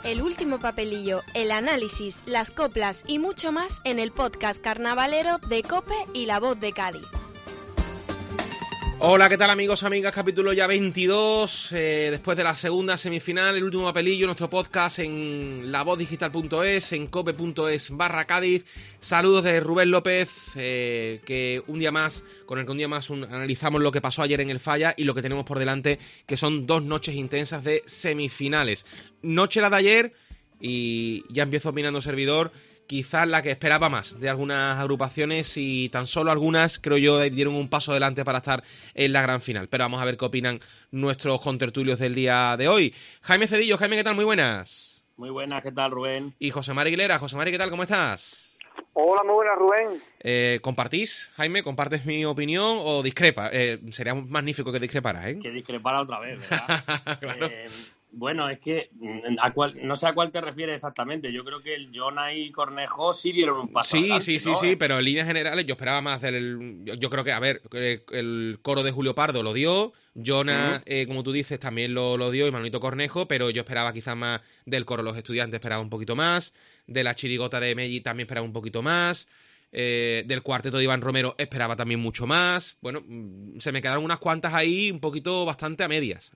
El último papelillo, el análisis, las coplas y mucho más en el podcast carnavalero de COPE y La Voz de Cádiz. Hola, ¿qué tal amigos, amigas? Capítulo ya 22, después de la segunda semifinal, el último papelillo, nuestro podcast en lavozdigital.es, en cope.es/Cádiz. Saludos de Rubén López, que un día más, analizamos lo que pasó ayer en el Falla y lo que tenemos por delante, que son 2 noches intensas de semifinales. Noche la de ayer, y ya empiezo opinando servidor, quizás la que esperaba más de algunas agrupaciones, y tan solo algunas, creo yo, dieron un paso adelante para estar en la gran final. Pero vamos a ver qué opinan nuestros contertulios del día de hoy. Jaime Cedillo, Jaime, ¿qué tal? Muy buenas. Muy buenas, ¿qué tal, Rubén? Y José Mari Aguilera. José Mari, ¿qué tal? ¿Cómo estás? Hola, muy buenas, Rubén. ¿Compartís, Jaime? ¿Compartes mi opinión o discrepa? Sería magnífico que discreparas, ¿eh? Que discrepara otra vez, ¿verdad? Claro. Bueno, es que no sé a cuál te refieres exactamente. Yo creo que el Jonah y Cornejo sí dieron un paso adelante, ¿no? Sí, pero en líneas generales yo esperaba más yo creo que, a ver, el coro de Julio Pardo lo dio, Jonah, como tú dices, también lo dio, y Manolito Cornejo, pero yo esperaba quizás más del coro Los Estudiantes, esperaba un poquito más, de la chirigota de Melli también esperaba un poquito más, del cuarteto de Iván Romero esperaba también mucho más. Bueno, se me quedaron unas cuantas ahí un poquito bastante a medias.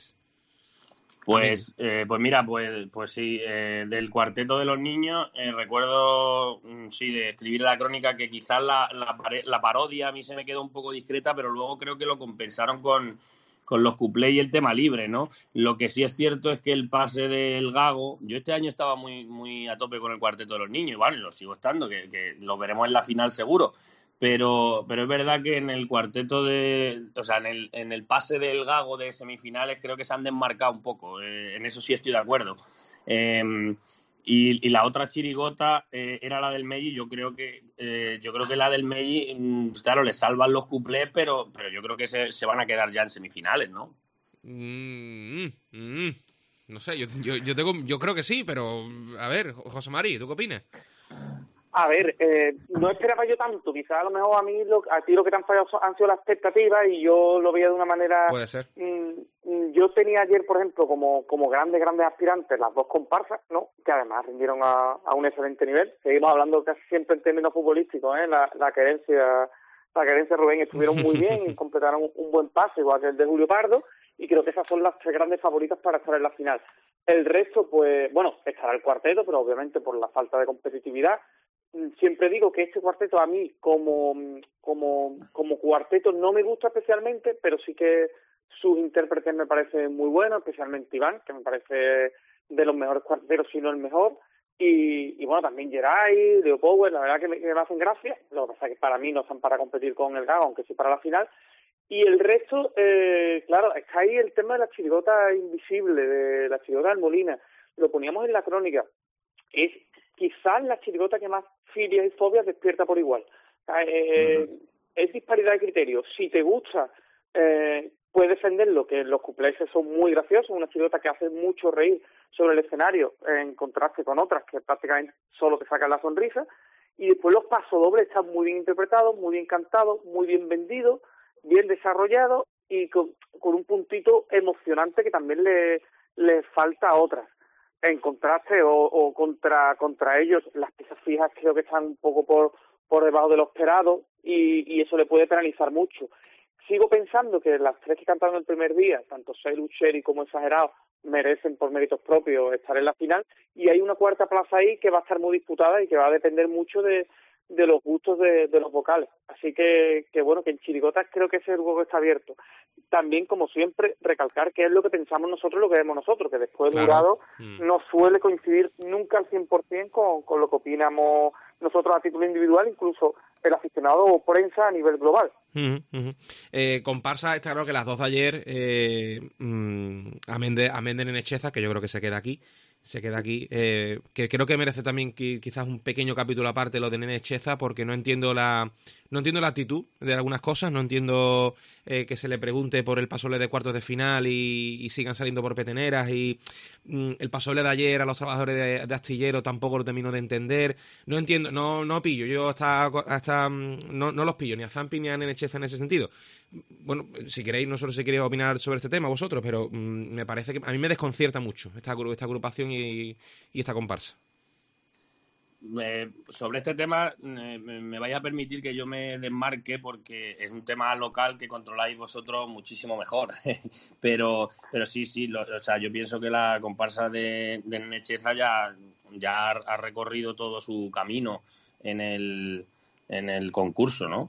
Pues mira, pues sí, del cuarteto de los niños recuerdo, sí, de escribir la crónica, que quizás la parodia a mí se me quedó un poco discreta, pero luego creo que lo compensaron con los cuplés y el tema libre, ¿no? Lo que sí es cierto es que el pase del Gago, yo este año estaba muy, muy a tope con el cuarteto de los niños, y bueno, lo sigo estando, que lo veremos en la final seguro. Pero es verdad que en el cuarteto en el pase del Gago de semifinales creo que se han desmarcado un poco. En eso sí estoy de acuerdo. Y la otra chirigota era la del Melli. Yo creo que la del Melli, claro, le salvan los cuplés, pero yo creo que se van a quedar ya en semifinales, ¿no? No sé, yo creo que sí, pero a ver, José Mari, ¿tú qué opinas? A ver, no esperaba yo tanto. Quizás a lo mejor a ti lo que te han fallado han sido las expectativas, y yo lo veía de una manera... Puede ser. Yo tenía ayer, por ejemplo, como grandes aspirantes las 2 comparsas, ¿no? Que además rindieron a un excelente nivel. Seguimos hablando casi siempre en términos futbolísticos, ¿eh? La querencia Rubén, estuvieron muy bien y completaron un buen pase, igual que el de Julio Pardo, y creo que esas son las 3 grandes favoritas para estar en la final. El resto, pues, bueno, estará el cuarteto, pero obviamente por la falta de competitividad. Siempre digo que este cuarteto a mí como cuarteto no me gusta especialmente, pero sí que sus intérpretes me parecen muy buenos, especialmente Iván, que me parece de los mejores cuarteteros, si no el mejor, y bueno, también Geray, Leo Power, la verdad que me hacen gracia. Lo que pasa es que para mí no están para competir con el Gago, aunque sí para la final. Y el resto, claro, está ahí el tema de la chirigota invisible, de la chirigota del Molina. Lo poníamos en la crónica. Es quizás la chirigota que más filias y fobias despierta por igual. Es disparidad de criterios. Si te gusta, puedes defenderlo, que los cuplés son muy graciosos, una chirigota que hace mucho reír sobre el escenario, en contraste con otras que prácticamente solo te sacan la sonrisa. Y después los pasodobles están muy bien interpretados, muy bien cantados, muy bien vendidos, bien desarrollados, y con un puntito emocionante que también le falta a otras. En contraste o contra ellos, las piezas fijas creo que están un poco por debajo de lo esperado, y eso le puede penalizar mucho. Sigo pensando que las 3 que cantaron el primer día, tanto Seilu, Cherry como Exagerado, merecen por méritos propios estar en la final, y hay una cuarta plaza ahí que va a estar muy disputada y que va a depender mucho de los gustos de los vocales. Así que bueno, que en chirigotas creo que ese juego está abierto. También, como siempre, recalcar que es lo que pensamos nosotros, lo que vemos nosotros, que después del jurado no suele coincidir nunca al 100% con lo que opinamos nosotros a título individual, incluso el aficionado o prensa a nivel global. Comparsa, está claro que las 2 de ayer, amén de Nene Echeza, que yo creo que se queda aquí, que creo que merece también quizás un pequeño capítulo aparte lo de Nene Echeza, porque no entiendo la actitud de algunas cosas, no entiendo que se le pregunte por el pasoble de cuartos de final y sigan saliendo por peteneras, y el pasoble de ayer a los trabajadores de Astillero tampoco lo termino de entender, no entiendo, no pillo, yo hasta no los pillo, ni a Zampi ni a Nene Echeza en ese sentido. Bueno, si queréis, no solo si queréis opinar sobre este tema vosotros, pero me parece que a mí me desconcierta mucho esta agrupación y esta comparsa. Sobre este tema me vais a permitir que yo me desmarque porque es un tema local que controláis vosotros muchísimo mejor. pero sí, o sea, yo pienso que la comparsa de Necheza ya ha recorrido todo su camino en el concurso, ¿no?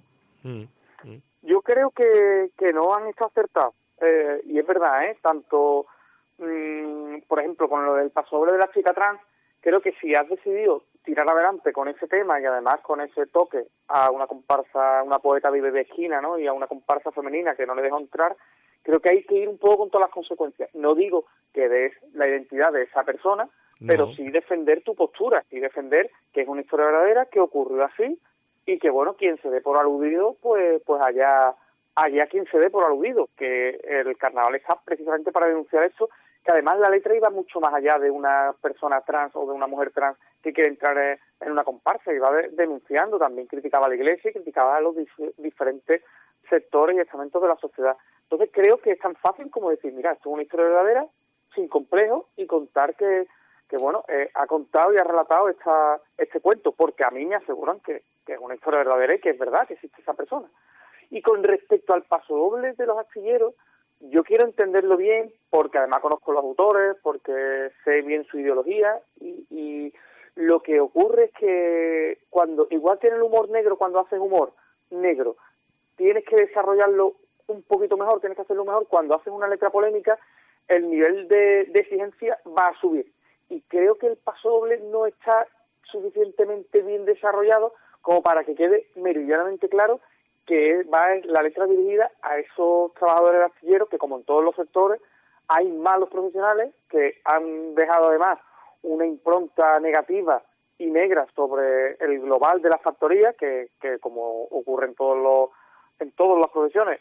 Yo creo que no han estado acertados. Y es verdad, tanto, por ejemplo, con lo del pasodoble de la chica trans, creo que si has decidido tirar adelante con ese tema y además con ese toque a una comparsa, una poeta vive de esquina, ¿no? Y a una comparsa femenina que no le dejó entrar, creo que hay que ir un poco con todas las consecuencias. No digo que des la identidad de esa persona, pero sí defender tu postura y defender que es una historia verdadera, que ocurrió así y que, bueno, quien se dé por aludido, pues allá quien se dé por aludido, que el carnaval está precisamente para denunciar eso, que además la letra iba mucho más allá de una persona trans o de una mujer trans que quiere entrar en una comparsa, iba denunciando, también criticaba a la Iglesia y criticaba a los diferentes sectores y estamentos de la sociedad. Entonces creo que es tan fácil como decir, mira, esto es una historia verdadera, sin complejo, y contar que bueno, ha contado y ha relatado este cuento, porque a mí me aseguran que es una historia verdadera y que es verdad que existe esa persona. Y con respecto al pasodoble de los astilleros, yo quiero entenderlo bien, porque además conozco los autores, porque sé bien su ideología, y lo que ocurre es que igual que en el humor negro, cuando haces humor negro, tienes que desarrollarlo un poquito mejor, tienes que hacerlo mejor. Cuando haces una letra polémica, el nivel de exigencia va a subir. Y creo que el pasodoble no está suficientemente bien desarrollado como para que quede meridianamente claro que va la letra dirigida a esos trabajadores astilleros que, como en todos los sectores, hay malos profesionales que han dejado además una impronta negativa y negra sobre el global de la factoría, que como ocurre en todas las profesiones,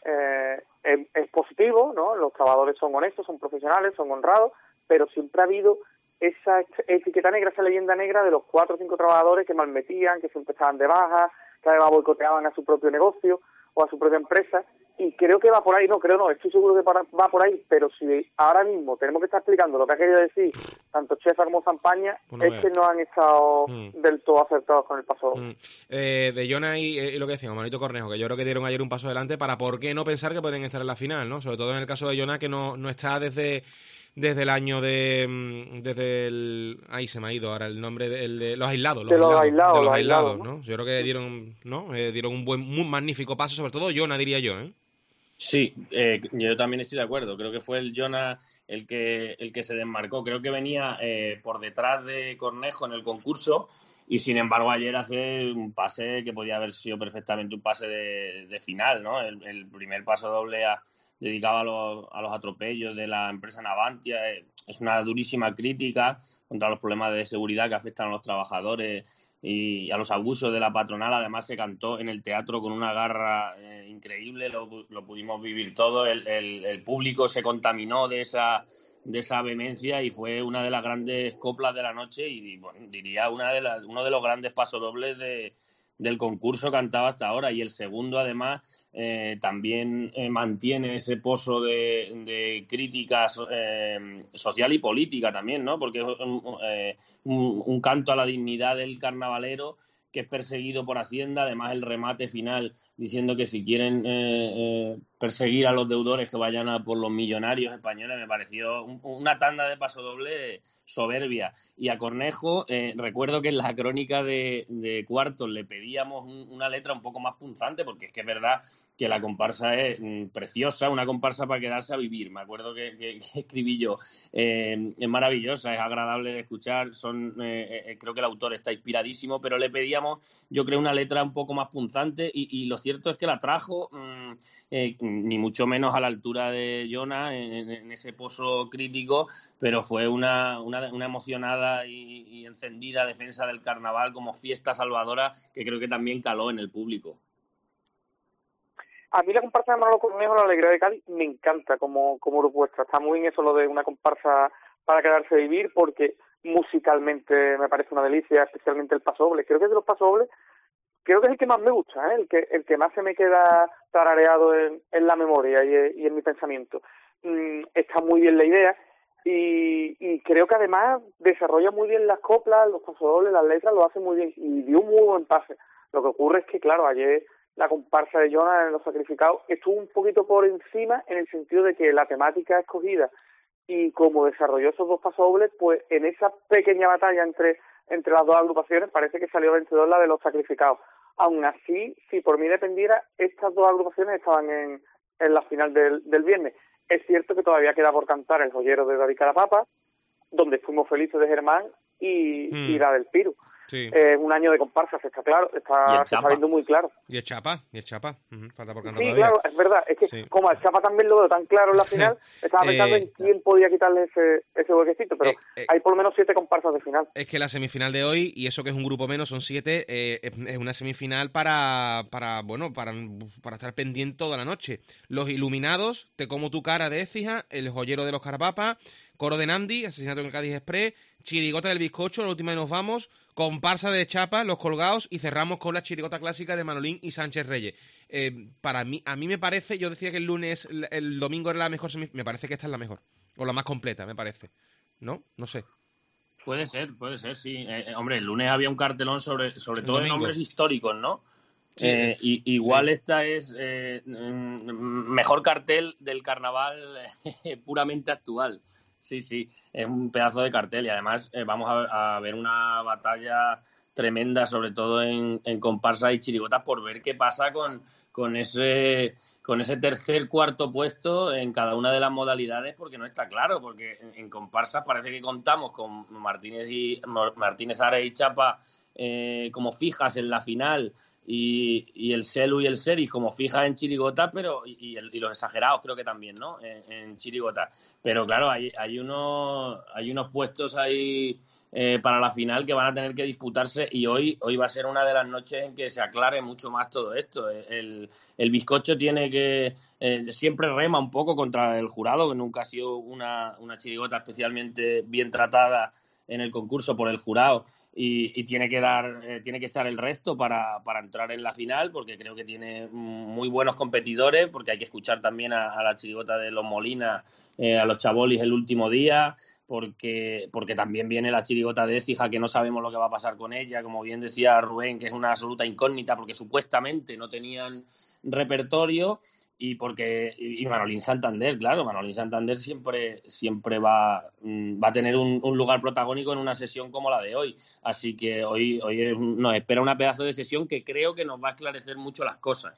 es positivo, ¿no? Los trabajadores son honestos, son profesionales, son honrados, pero siempre ha habido esa etiqueta negra, esa leyenda negra de los 4 o 5 trabajadores que malmetían, que siempre estaban de baja, que además boicoteaban a su propio negocio o a su propia empresa, y creo que va por ahí, estoy seguro que va por ahí, pero si ahora mismo tenemos que estar explicando lo que ha querido decir tanto Cheza como Zampaña, es que no han estado del todo acertados con el paso. De Jonah y lo que decíamos, Manolito Cornejo, que yo creo que dieron ayer un paso adelante para por qué no pensar que pueden estar en la final, ¿no? Sobre todo en el caso de Jonah, que no está desde el año ahí se me ha ido ahora el nombre de los aislados, ¿no? Yo creo que dieron un magnífico paso, sobre todo Jonah, diría yo, ¿eh? Sí, yo también estoy de acuerdo. Creo que fue el Jonah el que se desmarcó. Creo que venía por detrás de Cornejo en el concurso y, sin embargo, ayer hace un pase que podía haber sido perfectamente un pase de final, ¿no? El primer paso doble dedicado a los atropellos de la empresa Navantia. Es una durísima crítica contra los problemas de seguridad que afectan a los trabajadores y a los abusos de la patronal. Además se cantó en el teatro con una garra increíble, lo pudimos vivir todo, el público se contaminó de esa vehemencia y fue una de las grandes coplas de la noche y bueno, diría uno de los grandes pasodobles del concurso cantado hasta ahora. Y el segundo, además, también mantiene ese pozo de crítica social y política también, ¿no? Porque es un canto a la dignidad del carnavalero que es perseguido por Hacienda. Además, el remate final diciendo que si quieren perseguir a los deudores que vayan a por los millonarios españoles, me pareció una tanda de pasodoble soberbia. Y a Cornejo, recuerdo que en la crónica de Cuartos le pedíamos una letra un poco más punzante, porque es que es verdad que la comparsa es preciosa, una comparsa para quedarse a vivir. Me acuerdo que escribí yo. Es maravillosa, es agradable de escuchar. Creo que el autor está inspiradísimo, pero le pedíamos, yo creo, una letra un poco más punzante y lo cierto es que la trajo, ni mucho menos a la altura de Jonah en ese pozo crítico, pero fue una emocionada y encendida defensa del carnaval como fiesta salvadora que creo que también caló en el público. A mí la comparsa de Manolo Cornejo, La Alegría de Cádiz, me encanta como propuesta. Está muy bien eso lo de una comparsa para quedarse a vivir, porque musicalmente me parece una delicia, especialmente el pasodoble. Creo que de los pasodobles, creo que es el que más me gusta, el que más se me queda tarareado en la memoria y en mi pensamiento. Está muy bien la idea. y creo que además desarrolla muy bien las coplas, los pasodobles, las letras, lo hace muy bien y dio un muy buen pase. Lo que ocurre es que, claro, ayer la comparsa de Jonas en Los Sacrificados estuvo un poquito por encima en el sentido de que la temática escogida y como desarrolló esos dos pasodobles, pues en esa pequeña batalla entre las dos agrupaciones parece que salió vencedor la de Los Sacrificados. Aún así, si por mí dependiera, estas dos agrupaciones estaban en la final del viernes. Es cierto que todavía queda por cantar El Joyero de David Carapapa, donde fuimos felices de Germán, y la del Piru. Sí. Un año de comparsas, está claro, se está viendo muy claro. Y el Chapa. Falta por cantar sí, todavía. Claro, es verdad, es que sí. Como el Chapa también lo veo tan claro en la final, estaba pensando en quién podía quitarle ese huequecito, pero hay por lo menos 7 comparsas de final. Es que la semifinal de hoy, y eso que es un grupo menos, son 7, es una semifinal para estar pendiente toda la noche. Los Iluminados, Te como tu cara de Écija, El Joyero de los Carapapa, Coro de Nandi, Asesinato en el Cádiz Express, Chirigota del Bizcocho, La Última y nos vamos, comparsa de Chapa, Los Colgados, y cerramos con la chirigota clásica de Manolín y Sánchez Reyes. A mí me parece, yo decía que el domingo era la mejor semifinal, me parece que esta es la mejor, o la más completa, me parece. ¿No? No sé. Puede ser, sí. Hombre, el lunes había un cartelón sobre todo de nombres históricos, ¿no? Sí, igual sí. Esta es mejor cartel del carnaval puramente actual. Sí, es un pedazo de cartel y además vamos a ver una batalla tremenda, sobre todo en comparsas y chirigotas, por ver qué pasa con ese tercer, cuarto puesto en cada una de las modalidades, porque no está claro, porque en comparsas parece que contamos con Martínez Ares y Chapa como fijas en la final, y el Celu y el Seris como fijas en chirigota, pero y los exagerados creo que también, ¿no? En chirigota. Pero claro, hay unos puestos ahí para la final que van a tener que disputarse, y hoy va a ser una de las noches en que se aclare mucho más todo esto. El bizcocho tiene que siempre rema un poco contra el jurado, que nunca ha sido una chirigota especialmente bien tratada en el concurso por el jurado, y tiene que echar el resto para entrar en la final, porque creo que tiene muy buenos competidores, porque hay que escuchar también a la chirigota de los Molina, a los Chabolis el último día, porque también viene la chirigota de Écija, que no sabemos lo que va a pasar con ella, como bien decía Rubén, que es una absoluta incógnita, porque supuestamente no tenían repertorio, y Manolín Santander, claro, Manolín Santander siempre va a tener un lugar protagónico en una sesión como la de hoy. Así que hoy nos espera una pedazo de sesión que creo que nos va a esclarecer mucho las cosas.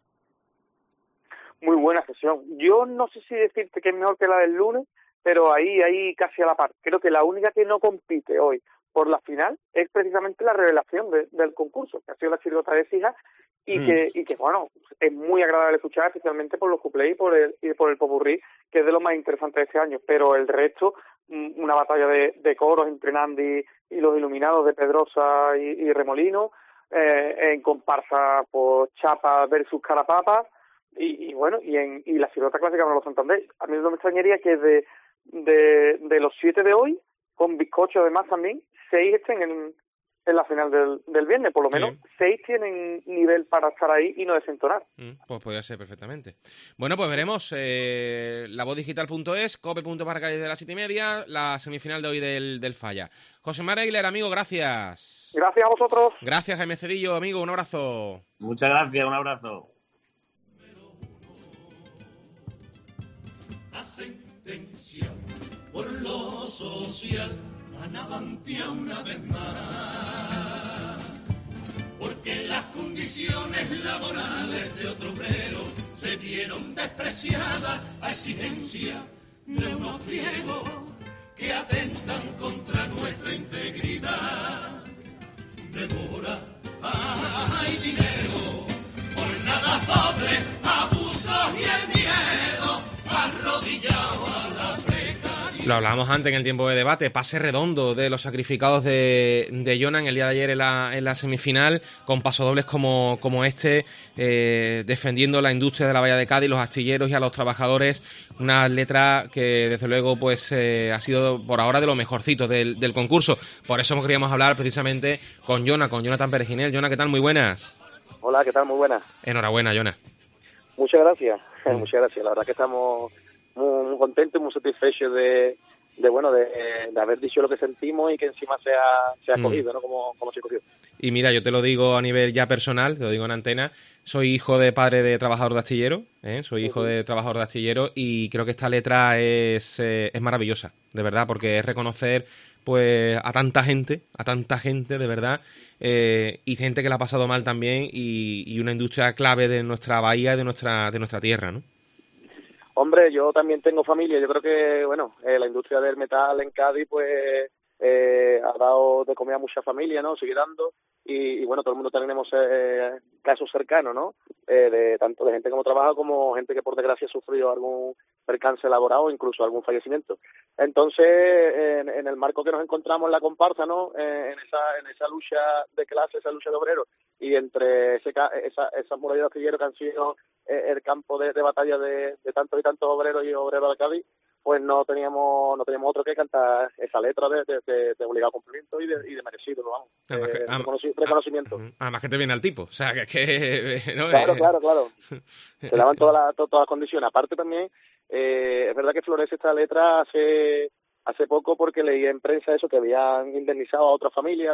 Muy buena sesión. Yo no sé si decirte que es mejor que la del lunes, pero ahí casi a la par. Creo que la única que no compite hoy por la final es precisamente la revelación del concurso, que ha sido la chirigota de Écija, y que bueno, es muy agradable escuchar, especialmente por los cuplés y por el popurrí, que es de lo más interesante de este año. Pero el resto, una batalla de coros entre Nandi y los Iluminados de Pedrosa y Remolino, en comparsa por Chapa versus Carapapa, y bueno, y la chirigota clásica de los Santander. A mí no me extrañaría que de los 7 de hoy, con bizcocho además también, 6 estén en la final del viernes, por lo menos 6 tienen nivel para estar ahí y no desentonar. Pues podría ser perfectamente. Bueno, pues veremos lavozdigital.es, cope.barracádiz de las 7:30, la semifinal de hoy del Falla. José María Aguilera, amigo, gracias. Gracias a vosotros. Gracias, Jaime Cedillo, amigo, un abrazo. Muchas gracias, un abrazo. La sentencia por lo social anabantia una vez más, porque las condiciones laborales de otro obrero se vieron despreciadas a exigencia de unos pliegos que atentan contra nuestra integridad. Demora, hay dinero, jornadas dobles, abusos y el miedo arrodillado a la precariedad. Lo hablábamos antes en el tiempo de debate, pase redondo de los sacrificados de Jonan en el día de ayer en la semifinal, con pasodobles como este, defendiendo la industria de la Bahía de Cádiz, los astilleros y a los trabajadores. Una letra que desde luego pues ha sido por ahora de lo mejorcito del concurso. Por eso queríamos hablar precisamente con Jonathan Perejinel. Jonathan, ¿qué tal? Muy buenas. Hola, ¿qué tal? Muy buenas. Enhorabuena, Jonathan. Muchas gracias. Muchas gracias. La verdad que estamos muy contentos, muy satisfechos de de haber dicho lo que sentimos y que encima se ha cogido, ¿no? Como se cogió. Y mira, yo te lo digo a nivel ya personal, te lo digo en antena, soy hijo de padre de trabajador de astillero, soy hijo de trabajador de astillero y creo que esta letra es maravillosa, de verdad, porque es reconocer pues a tanta gente, de verdad, y gente que la ha pasado mal también y una industria clave de nuestra bahía y de nuestra tierra, ¿no? Hombre, yo también tengo familia. Yo creo que, bueno, la industria del metal en Cádiz, pues, ha dado de comer a mucha familia, ¿no? Sigue dando. Y bueno, todo el mundo tenemos casos cercanos, ¿no? De tanto de gente como trabaja como gente que por desgracia sufrió algún percance laboral o incluso algún fallecimiento. Entonces, en el marco que nos encontramos en la comparsa, ¿no? En esa lucha de clase, esa lucha de obreros, y entre esas murallas de astilleros que han sido el campo de batalla de tantos y tantos obreros y obreras de Cádiz, pues no teníamos otro que cantar esa letra de obligado cumplimiento y de merecido, vamos. Reconocimiento. Además que te viene al tipo, o sea, que es que... ¿no? Claro. Se daban todas las condiciones. Aparte también, es verdad que florece esta letra hace poco porque leí en prensa eso, que habían indemnizado a otra familia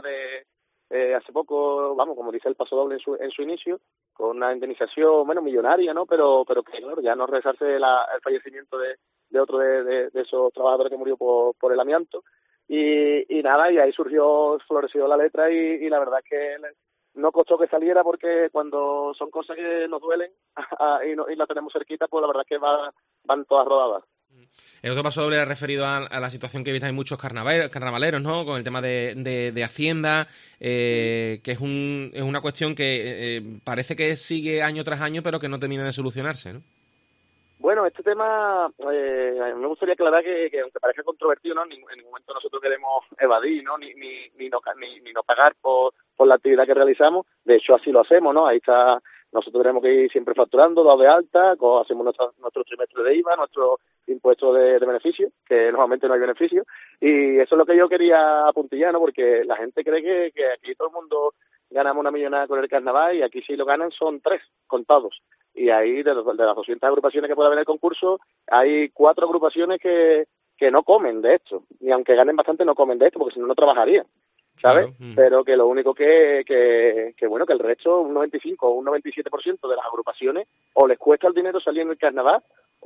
hace poco, vamos, como dice el Paso Doble en su inicio, con una indemnización, bueno, millonaria, ¿no? Pero que, claro, ya no resarce el fallecimiento de otro de esos trabajadores que murió por el amianto. Y nada, y ahí floreció la letra y la verdad es que no costó que saliera porque cuando son cosas que nos duelen y la tenemos cerquita, pues la verdad es que van todas rodadas. El otro Paso Doble referido a la situación que hay muchos carnavaleros, ¿no? Con el tema de Hacienda, que es una cuestión que parece que sigue año tras año, pero que no termina de solucionarse, ¿no? Bueno, este tema, a mí me gustaría aclarar que aunque parezca controvertido, ¿no? En ningún momento nosotros queremos evadir, ¿no? Ni no pagar por la actividad que realizamos. De hecho, así lo hacemos, ¿no? Ahí está, nosotros tenemos que ir siempre facturando, dado de alta, hacemos nuestro trimestre de IVA, nuestro impuesto de beneficio, que normalmente no hay beneficio. Y eso es lo que yo quería apuntillar, ¿no? Porque la gente cree que aquí todo el mundo ganamos una millonada con el carnaval y aquí si lo ganan son 3 contados. Y ahí de las 200 agrupaciones que puede haber en el concurso, hay 4 agrupaciones que no comen de esto. Y aunque ganen bastante, no comen de esto, porque si no, no trabajarían, ¿sabes? Claro. Pero que lo único que bueno, que el resto, un 95 o un 97% de las agrupaciones, o les cuesta el dinero salir en el carnaval,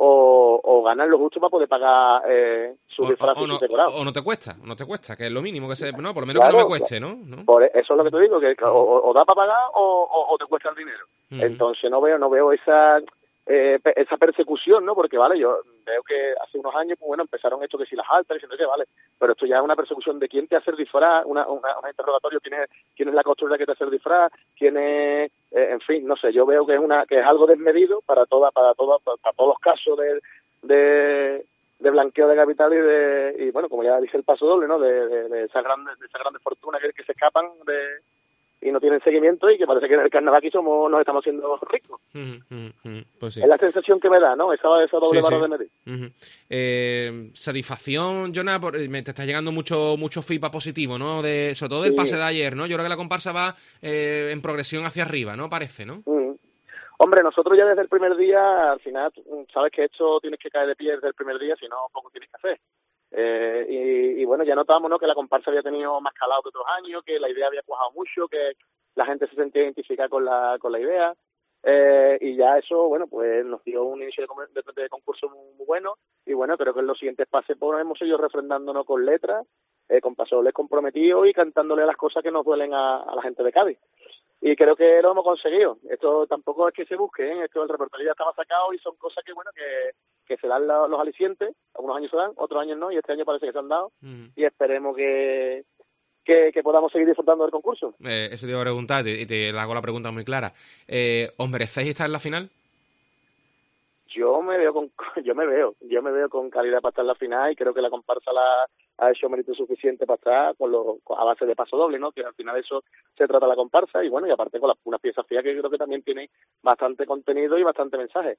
o ganan lo justo para poder pagar su disfraz y su decorado. O no te cuesta, que es lo mínimo que no, por lo menos claro, que no me cueste, ¿no? Por eso es lo que te digo, que o da para pagar o te cuesta el dinero. Entonces no veo esa persecución, ¿no? Porque, vale, yo veo que hace unos años, pues bueno, empezaron esto que si las altas, diciendo que vale, pero esto ya es una persecución de quién te hace el disfraz, un interrogatorio, quién es la costura que te hace el disfraz, quién es, en fin, no sé, yo veo que es algo desmedido para todos los casos de blanqueo de capital y bueno, como ya dice el Paso Doble, ¿no? De esas grandes fortunas que se escapan y no tienen seguimiento y que parece que en el carnaval aquí nos estamos haciendo ricos. Pues sí. Es la sensación que me da, ¿no? Esa doble vara de medir. Satisfacción, Jonah, te está llegando mucho feedback positivo, ¿no? Sobre todo del pase de ayer, ¿no? Yo creo que la comparsa va en progresión hacia arriba, ¿no? Parece, ¿no? Hombre, nosotros ya desde el primer día, al final, sabes que esto tienes que caer de pie desde el primer día, si no, poco tienes que hacer. Y bueno, ya notábamos, ¿no? Que la comparsa había tenido más calado que otros años, que la idea había cuajado mucho, que la gente se sentía identificada con la idea, y ya eso, bueno, pues nos dio un inicio de concurso muy bueno, y bueno, creo que en los siguientes pases pues, hemos seguido refrendándonos con letras, con pasodobles comprometidos y cantándole las cosas que nos duelen a la gente de Cádiz. Y creo que lo hemos conseguido. Esto tampoco es que se busque, ¿eh? Esto el repertorio ya estaba sacado y son cosas que, bueno, que se dan los alicientes. Algunos años se dan, otros años no, y este año parece que se han dado. Y esperemos que podamos seguir disfrutando del concurso. Eso te iba a preguntar, y te hago la pregunta muy clara. ¿Os merecéis estar en la final? Yo me veo con calidad para estar en la final y creo que la comparsa ha hecho mérito suficiente para estar a base de paso doble, ¿no? Que al final eso se trata la comparsa y bueno, y aparte con unas piezas fías que creo que también tiene bastante contenido y bastante mensaje.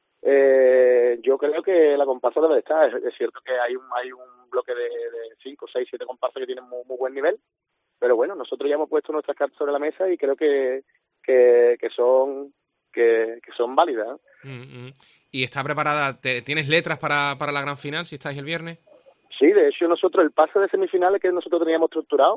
Yo creo que la comparsa debe de estar. Es cierto que hay un bloque de 5, 6, 7 comparsas que tienen muy buen nivel, pero bueno, nosotros ya hemos puesto nuestras cartas sobre la mesa y creo que son válidas, ¿no? ¿Y está preparada? ¿Tienes letras para la gran final si estáis el viernes? Sí, de hecho nosotros el pase de semifinales que nosotros teníamos estructurado,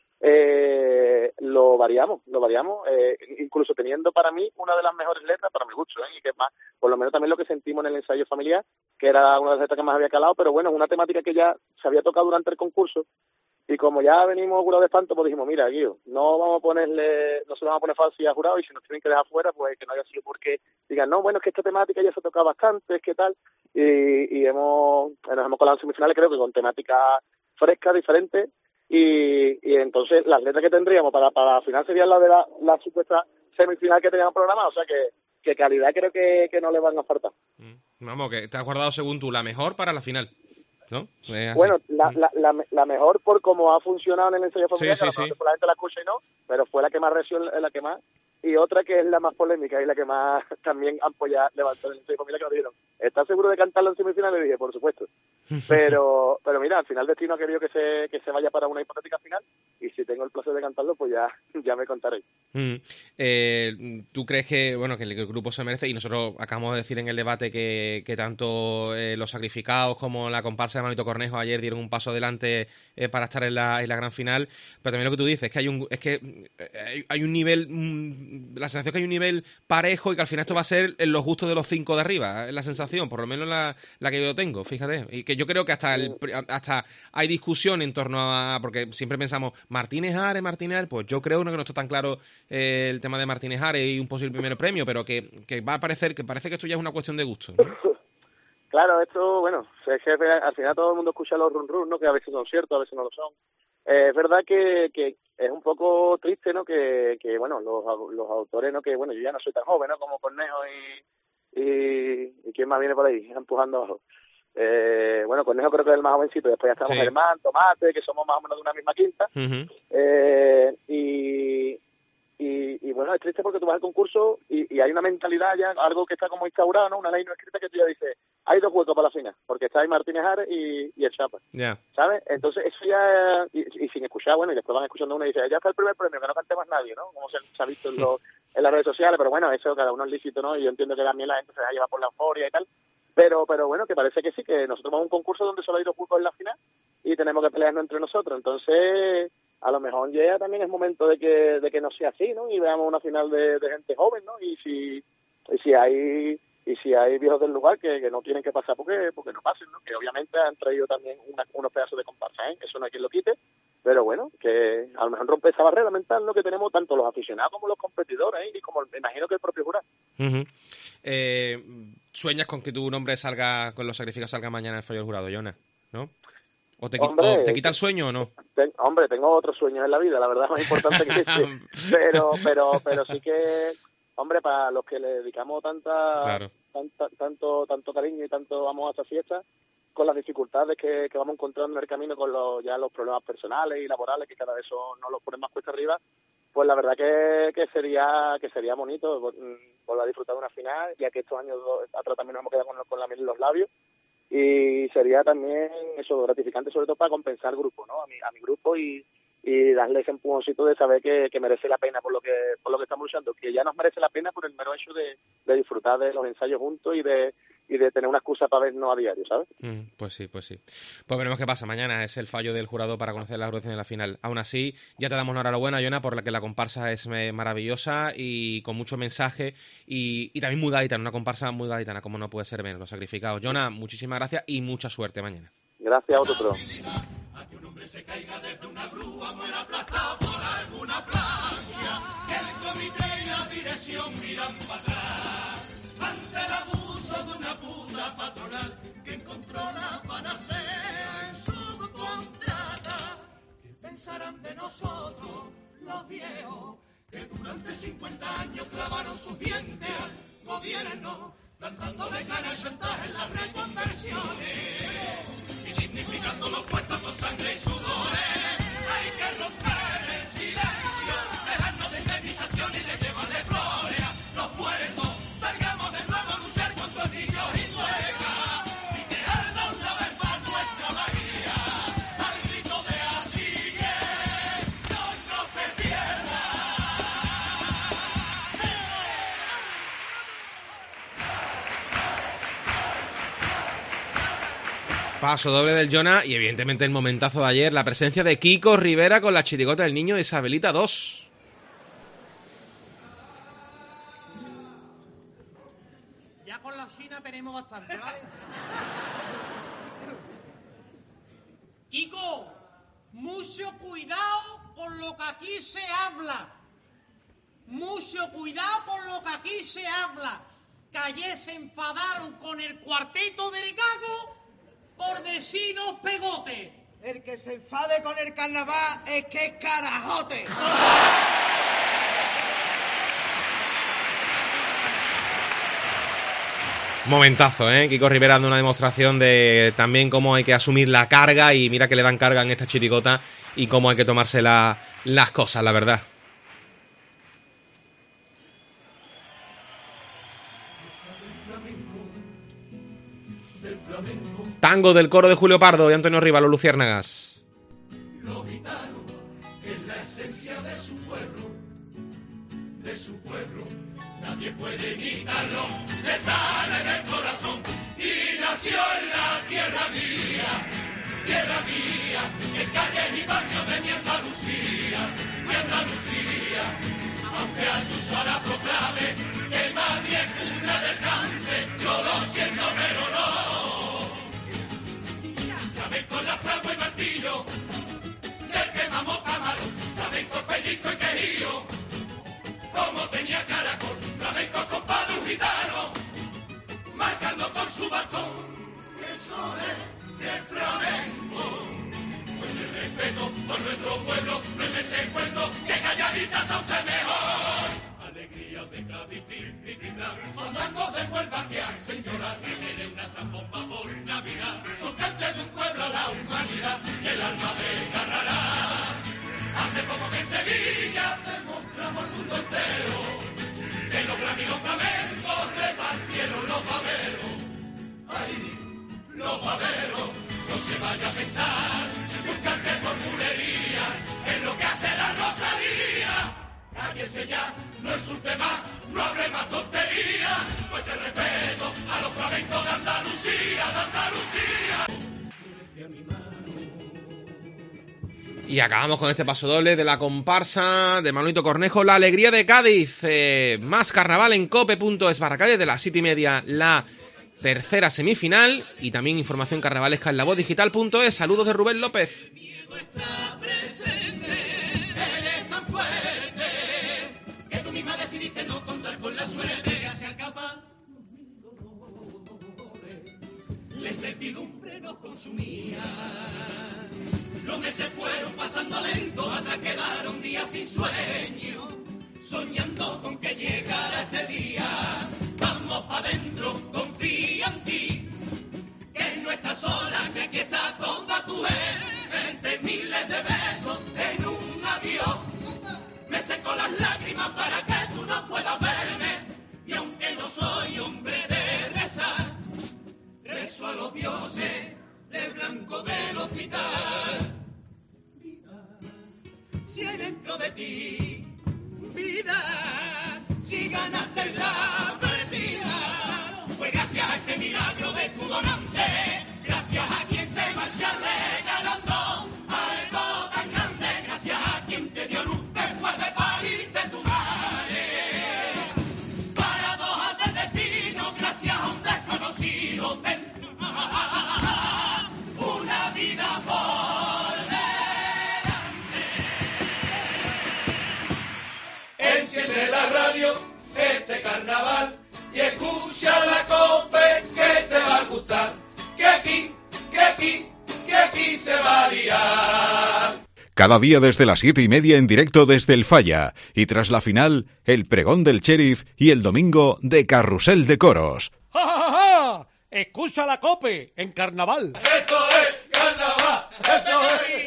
lo variamos, incluso teniendo para mí una de las mejores letras, para mi gusto, y que más, por lo menos también lo que sentimos en el ensayo familiar, que era una de las letras que más había calado, pero bueno, una temática que ya se había tocado durante el concurso, y como ya venimos curados de espanto, pues dijimos, mira, Guido, no se vamos a poner falsas a jurado, y si nos tienen que dejar fuera, pues que no haya sido porque digan, no, bueno, es que esta temática ya se ha tocado bastante, es que tal, y nos hemos colado en semifinales, creo que con temática fresca, diferente, y entonces las letras que tendríamos para la final serían las de la supuesta semifinal que teníamos programada, o sea que calidad creo que no le van a faltar. Vamos, que te has guardado según tú la mejor para la final, ¿no? Bueno, la mejor por cómo ha funcionado en el ensayo familiar, sí, que la gente la escucha y no, pero fue la que más reacción, la que más, y otra que es la más polémica y la que más también ampolla levantó en el ensayo familiar, que nos dijeron, ¿estás seguro de cantarlo en semifinal? Le dije, por supuesto. Pero mira, al final Destino ha querido que se vaya para una hipotética final, y si tengo el placer de cantarlo, pues ya me contaréis. ¿Tú crees que el grupo se merece? Y nosotros acabamos de decir en el debate que tanto los sacrificados como la comparsa de Manolito Cornejo ayer dieron un paso adelante para estar en la gran final, pero también lo que tú dices es que hay un nivel, la sensación es que hay un nivel parejo y que al final esto va a ser en los gustos de los 5 de arriba, es la sensación, por lo menos la que yo tengo, fíjate, y que yo creo que hasta hay discusión en torno a, porque siempre pensamos Martínez Ares, pues yo creo que no está tan claro el tema de Martínez Ares y un posible primer premio, pero que va a parecer que parece que esto ya es una cuestión de gusto, ¿no? Claro, esto, bueno, es que al final todo el mundo escucha los run, ¿no? Que a veces son ciertos, a veces no lo son. Es verdad que es un poco triste, ¿no? Que bueno, los autores, ¿no? Que bueno, yo ya no soy tan joven, ¿no? Como Cornejo y ¿quién más viene por ahí empujando abajo? Bueno, Cornejo creo que es el más jovencito, después ya estamos Germán, Tomate, que somos más o menos de una misma quinta. Y bueno, es triste porque tú vas al concurso y hay una mentalidad ya, algo que está como instaurado, ¿no? Una ley no escrita que tú ya dices, hay 2 huecos para la final, porque está ahí Martínez Ares y el Chapa, ¿sabes? Entonces eso ya, y sin escuchar, bueno, y después van escuchando uno y dice, ya está el primer premio, que no cante más nadie, ¿no? Como se ha visto en las redes sociales, pero bueno, eso cada uno es lícito, ¿no? Y yo entiendo que también la gente se va a llevar por la euforia y tal, pero bueno, que parece que sí, que nosotros vamos a un concurso donde solo hay 2 huecos en la final y tenemos que pelearnos entre nosotros, entonces a lo mejor ya también es momento de que no sea así, ¿no? Y veamos una final de gente joven, ¿no? Y si hay viejos del lugar que no tienen que pasar porque no pasen, ¿no? Que obviamente han traído también unos pedazos de comparsa, ¿eh? Eso no hay quien lo quite, pero bueno, que a lo mejor rompe esa barrera mental, ¿no? Que tenemos tanto los aficionados como los competidores, ¿eh? Y como me imagino que el propio jurado. ¿Sueñas con que tu nombre salga, con los sacrificios salga mañana en el fallo del jurado, Jonas? ¿No? ¿O te quita el sueño o no? Tengo otros sueños en la vida, la verdad, más importante que este. Pero sí que, hombre, para los que le dedicamos tanto cariño y tanto amor a esta fiesta, con las dificultades que vamos encontrando en el camino, con los problemas personales y laborales, que cada vez nos los ponen más cuesta arriba, pues la verdad que sería bonito volver a disfrutar de una final, ya que estos años atrás también nos hemos quedado con la miel en los labios. Y sería también eso gratificante, sobre todo para compensar al grupo, ¿no? A mi grupo y darle ese empujoncito de saber que merece la pena por lo que estamos luchando, que ya nos merece la pena por el mero hecho de disfrutar de los ensayos juntos y de tener una excusa para vernos a diario, ¿sabes? Pues sí. Pues veremos qué pasa. Mañana es el fallo del jurado para conocer la agrupación de la final. Aún así, ya te damos una enhorabuena, Jonas, por la que la comparsa es maravillosa y con mucho mensaje y también muy gaditana, una comparsa muy gaditana, como no puede ser menos, los sacrificados. Jonas, muchísimas gracias y mucha suerte mañana. Gracias a vosotros. A que un hombre se caiga desde una grúa, muera aplastado por alguna plancha. El comité y la dirección miran para atrás ante el abuso de una puta patronal que encontró la panacea en su contrata. ¿Qué pensarán de nosotros, los viejos, que durante 50 años clavaron sus dientes al gobierno, plantándole cara al chantaje en las reconversiones y dignificando los puestos con sangre y sudores? Hay que romper el silencio, dejarnos de indemnización y de llevar de flores a los muertos. Salgamos de nuevo a luchar contra niños y suecas y que arda una vez más nuestra Bahía al grito de así que no se cierra. Paso doble del Jona y evidentemente el momentazo de ayer, la presencia de Kiko Rivera con la chirigota del niño de Isabelita 2. Ya con la China tenemos bastante, ¿vale? Kiko, mucho cuidado con lo que aquí se habla. Mucho cuidado con lo que aquí se habla. Que ayer se enfadaron con el cuarteto del Gago por decir dos pegotes. El que se enfade con el carnaval es que es carajote. Momentazo, Kiko Rivera dando una demostración de también cómo hay que asumir la carga, y mira que le dan carga en esta chirigota y cómo hay que tomarse las cosas, la verdad. Tango del coro de Julio Pardo y Antonio Riva, los Luciérnagas. Los gitanos es la esencia de su pueblo, nadie puede imitarlo, le sale del corazón y nació en la tierra mía, en calles y barrios de mi Andalucía, aunque Ayuso la proclame, que Madrid es cuna del cante, yo lo siento pero no. Con la fragua y martillo, del que mamó camarón, flamenco, pellizco y quejío, como tenía caracol, flamenco compadre un gitano, marcando con su bastón, eso es el flamenco, pues el respeto por nuestro pueblo, no es este cuento, que calladita está usted mejor, alegría de Cádiz y tindrán, fandangos de Huelva que hacen llorar, que viene una zambomba por Navidad, son cantes de un pueblo a la humanidad, y el alma desgarrará. Hace poco que en Sevilla demostramos al mundo entero que los graminos flamencos repartieron los baberos. ¡Ay, los baberos! No se vaya a pensar que un cante por bulería es lo que hace la Rosalía. Cállese ya, no insulte más, no hable más tonterías, muestre respeto a los flamencos de Andalucía, Y acabamos con este paso doble de la comparsa de Manolito Cornejo, La Alegría de Cádiz. Más carnaval en cope.es barra Cádiz, de las 7:30 la tercera semifinal, y también información carnavalesca en lavozdigital.es. Saludos de Rubén López. Que tú misma decidiste no contar con la suerte, se acaba. La incertidumbre nos consumía. Los meses fueron pasando lento, atrás quedaron días sin sueño, soñando con que llegara este día. Vamos pa' dentro, confía en ti, que no estás sola, que aquí está toda tu gente. Miles de besos en un adiós, me seco las lágrimas para que tú no puedas verme, y aunque no soy hombre de rezar, rezo a los dioses de blanco del hospital. Vida, si hay dentro de ti vida, si ganaste la partida, fue gracias a ese milagro de tu donante, gracias a quien se marcha regalando algo tan grande, gracias a quien te dio luz después de parirte tu madre. Paradoja del destino, gracias a un desconocido una vida por delante. Enciende la radio, este carnaval, y escucha la COPE que te va a gustar, que aquí se va a liar. Cada día desde las 7:30 en directo desde el Falla, y tras la final, el pregón del Sheriff y el domingo de Carrusel de Coros. ¡Ja, ja, ja, ja! Escucha la COPE en carnaval. Esto es carnaval, esto es